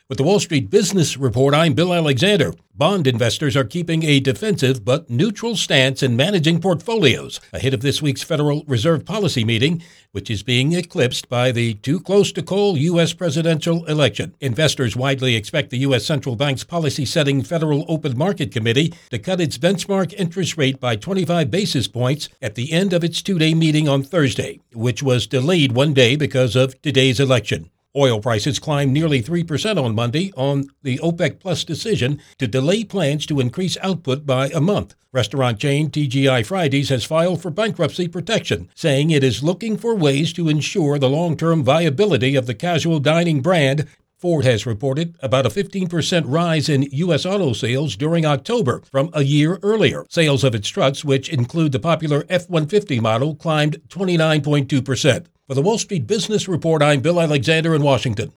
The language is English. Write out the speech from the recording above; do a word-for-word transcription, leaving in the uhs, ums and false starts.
With the Wall Street Business Report, I'm Bill Alexander. Bond investors are keeping a defensive but neutral stance in managing portfolios ahead of this week's Federal Reserve policy meeting, which is being eclipsed by the too-close-to-call U S presidential election. Investors widely expect the U S Central Bank's policy-setting Federal Open Market Committee to cut its benchmark interest rate by twenty-five basis points at the end of its two-day meeting on Thursday, which was delayed one day because of today's election. Oil prices climbed nearly three percent on Monday on the OPEC Plus decision to delay plans to increase output by a month. Restaurant chain T G I Fridays has filed for bankruptcy protection, saying it is looking for ways to ensure the long-term viability of the casual dining brand. Ford has reported about a fifteen percent rise in U S auto sales during October from a year earlier. Sales of its trucks, which include the popular F one fifty model, climbed twenty-nine point two percent. For the Wall Street Business Report, I'm Bill Alexander in Washington.